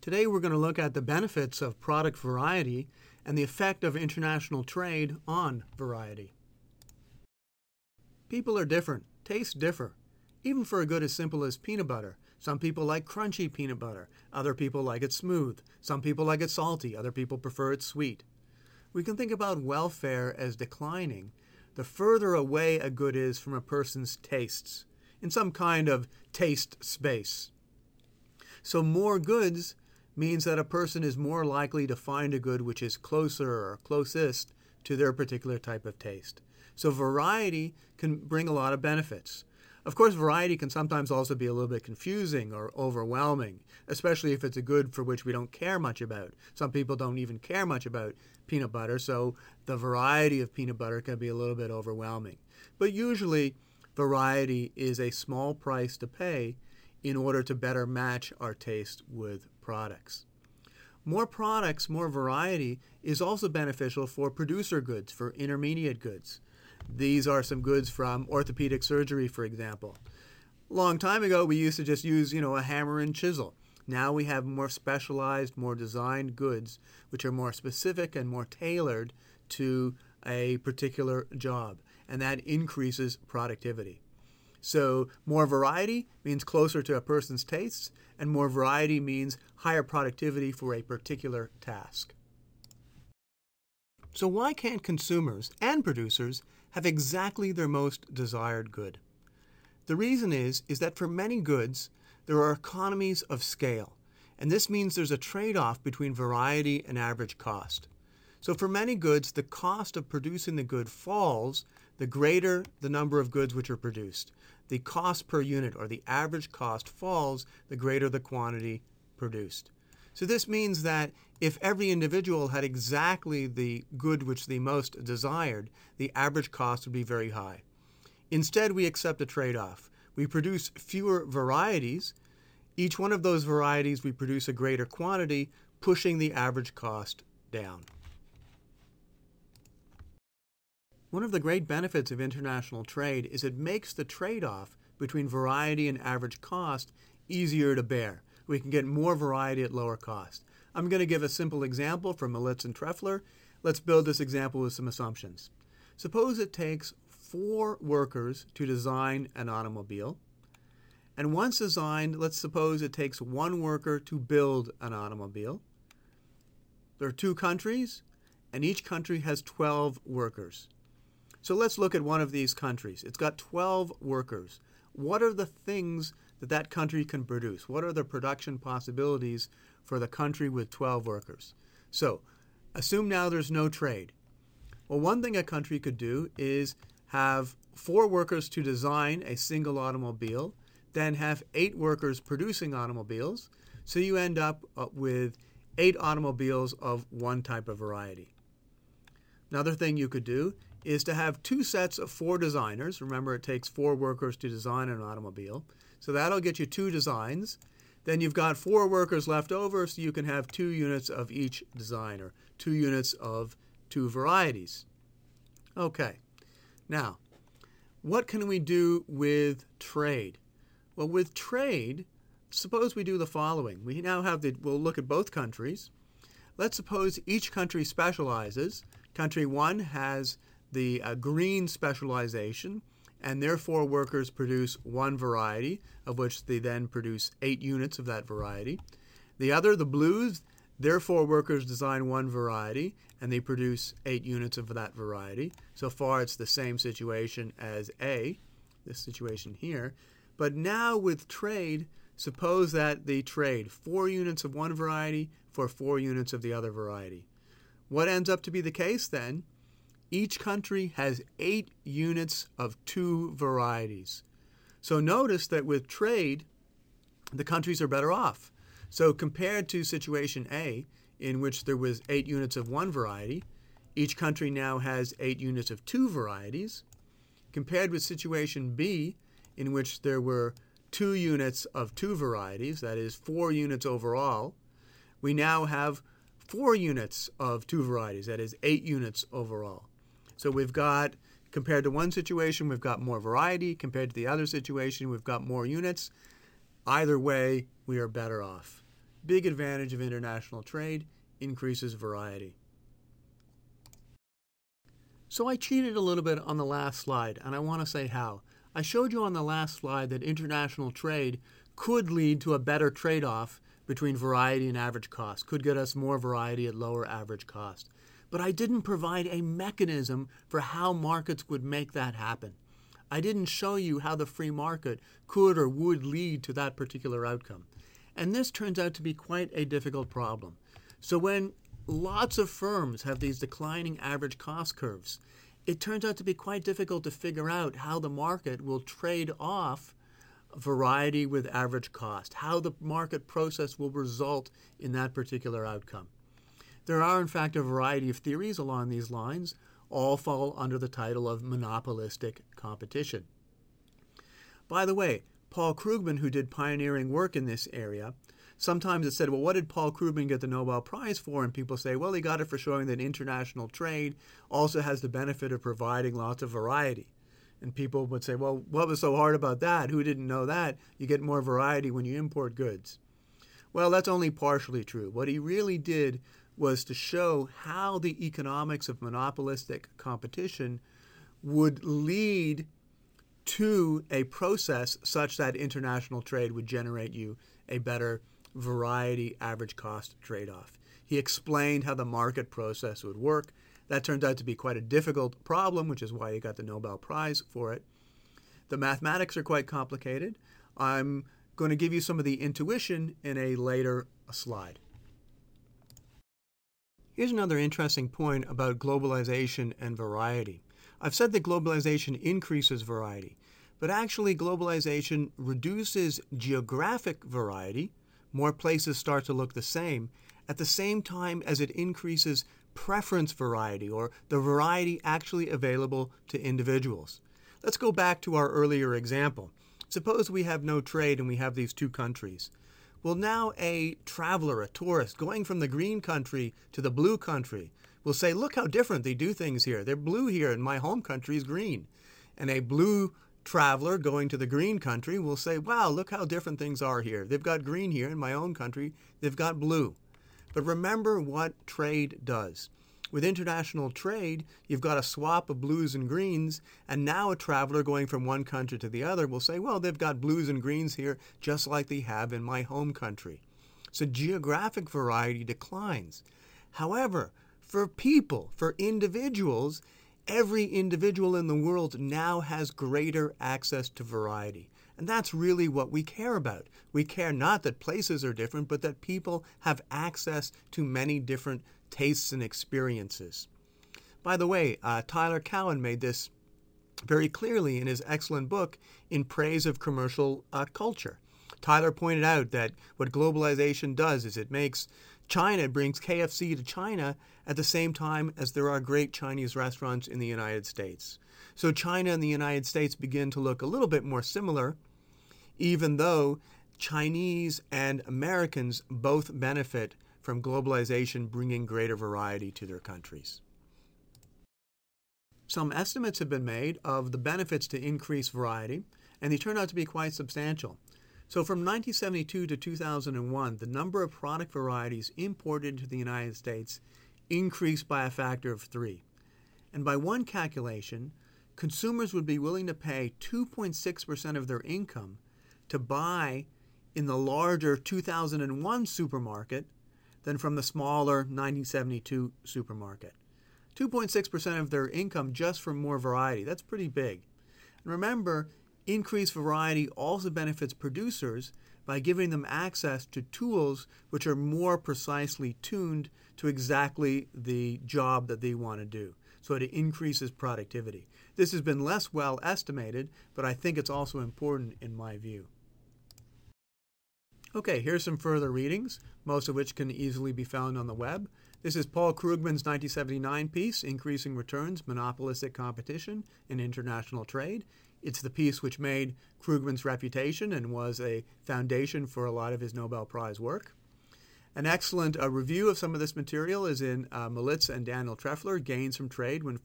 Today we're going to look at the benefits of product variety and the effect of international trade on variety. People are different. Tastes differ. Even for a good as simple as peanut butter. Some people like crunchy peanut butter. Other people like it smooth. Some people like it salty. Other people prefer it sweet. We can think about welfare as declining the further away a good is from a person's tastes, in some kind of taste space. So more goods means that a person is more likely to find a good which is closer or closest to their particular type of taste. So variety can bring a lot of benefits. Of course, variety can sometimes also be a little bit confusing or overwhelming, especially if it's a good for which we don't care much about. Some people don't even care much about peanut butter, so the variety of peanut butter can be a little bit overwhelming. But usually, variety is a small price to pay in order to better match our taste with products. More products, more variety is also beneficial for producer goods, for intermediate goods. These are some goods from orthopedic surgery, for example. A long time ago, we used to just use, a hammer and chisel. Now we have more specialized, more designed goods, which are more specific and more tailored to a particular job, and that increases productivity. So more variety means closer to a person's tastes, and more variety means higher productivity for a particular task. So why can't consumers and producers have exactly their most desired good? The reason is that for many goods, there are economies of scale, and this means there's a trade-off between variety and average cost. So for many goods, the cost of producing the good falls the greater the number of goods which are produced. The cost per unit, or the average cost, falls the greater the quantity produced. So this means that if every individual had exactly the good which they most desired, the average cost would be very high. Instead, we accept a trade-off. We produce fewer varieties. Each one of those varieties, we produce a greater quantity, pushing the average cost down. One of the great benefits of international trade is it makes the trade-off between variety and average cost easier to bear. We can get more variety at lower cost. I'm going to give a simple example from Militz and Trefler. Let's build this example with some assumptions. Suppose it takes 4 workers to design an automobile. And once designed, let's suppose it takes 1 worker to build an automobile. There are 2 countries, and each country has 12 workers. So let's look at one of these countries. It's got 12 workers. What are the things that country can produce? What are the production possibilities for the country with 12 workers? So assume now there's no trade. Well, one thing a country could do is have 4 workers to design a single automobile, then have 8 workers producing automobiles, so you end up with 8 automobiles of one type of variety. Another thing you could do is to have 2 sets of 4 designers. Remember, it takes 4 workers to design an automobile. So that'll get you 2 designs. Then you've got 4 workers left over, so you can have 2 units of each designer, 2 units of 2 varieties. Okay. Now, what can we do with trade? Well, with trade, suppose we do the following. We now have we'll look at both countries. Let's suppose each country specializes. Country 1 has the green specialization, and therefore workers produce 1 variety, of which they then produce 8 units of that variety. The other, the blues, therefore workers design 1 variety, and they produce 8 units of that variety. So far it's the same situation as A, this situation here. But now with trade, suppose that they trade 4 units of 1 variety for 4 units of the other variety. What ends up to be the case then? Each country has 8 units of 2 varieties. So notice that with trade, the countries are better off. So compared to situation A, in which there was 8 units of 1 variety, each country now has 8 units of 2 varieties. Compared with situation B, in which there were 2 units of 2 varieties, that is 4 units overall, we now have 4 units of 2 varieties, that is 8 units overall. So we've got, compared to one situation, we've got more variety. Compared to the other situation, we've got more units. Either way, we are better off. big advantage of international trade: increases variety. So I cheated a little bit on the last slide, and I want to say how. I showed you on the last slide that international trade could lead to a better trade-off between variety and average cost, could get us more variety at lower average cost. But I didn't provide a mechanism for how markets would make that happen. I didn't show you how the free market could or would lead to that particular outcome. And this turns out to be quite a difficult problem. So when lots of firms have these declining average cost curves, it turns out to be quite difficult to figure out how the market will trade off variety with average cost, how the market process will result in that particular outcome. There are, in fact, a variety of theories along these lines. All fall under the title of monopolistic competition. By the way, Paul Krugman, who did pioneering work in this area, sometimes it's said, well, what did Paul Krugman get the Nobel Prize for? And people say, well, he got it for showing that international trade also has the benefit of providing lots of variety. And people would say, well, what was so hard about that? Who didn't know that? You get more variety when you import goods. Well, that's only partially true. What he really did was to show how the economics of monopolistic competition would lead to a process such that international trade would generate you a better variety average cost trade-off. He explained how the market process would work. That turned out to be quite a difficult problem, which is why he got the Nobel Prize for it. The mathematics are quite complicated. I'm going to give you some of the intuition in a later slide. Here's another interesting point about globalization and variety. I've said that globalization increases variety, but actually globalization reduces geographic variety. More places start to look the same at the same time as it increases preference variety, or the variety actually available to individuals. Let's go back to our earlier example. Suppose we have no trade and we have these two countries. Well, now a traveler, a tourist, going from the green country to the blue country will say, look how different they do things here. They're blue here and my home country is green. And a blue traveler going to the green country will say, wow, look how different things are here. They've got green here. In my own country, they've got blue. But remember what trade does. With international trade, you've got a swap of blues and greens, and now a traveler going from one country to the other will say, well, they've got blues and greens here just like they have in my home country. So geographic variety declines. However, for people, for individuals, every individual in the world now has greater access to variety. And that's really what we care about. We care not that places are different, but that people have access to many different tastes and experiences. By the way, Tyler Cowen made this very clearly in his excellent book, In Praise of Commercial Culture. Tyler pointed out that what globalization does is it brings KFC to China at the same time as there are great Chinese restaurants in the United States. So China and the United States begin to look a little bit more similar, even though Chinese and Americans both benefit from globalization bringing greater variety to their countries. Some estimates have been made of the benefits to increase variety, and they turn out to be quite substantial. So from 1972 to 2001, the number of product varieties imported into the United States increased by a factor of 3. And by one calculation, consumers would be willing to pay 2.6% of their income to buy in the larger 2001 supermarket than from the smaller 1972 supermarket. 2.6% of their income just from more variety. That's pretty big. And remember, increased variety also benefits producers by giving them access to tools which are more precisely tuned to exactly the job that they want to do. So it increases productivity. This has been less well estimated, but I think it's also important in my view. Okay, here's some further readings, most of which can easily be found on the web. This is Paul Krugman's 1979 piece, Increasing Returns, Monopolistic Competition in International Trade. It's the piece which made Krugman's reputation and was a foundation for a lot of his Nobel Prize work. An excellent review of some of this material is in Melitz and Daniel Treffler, Gains from Trade When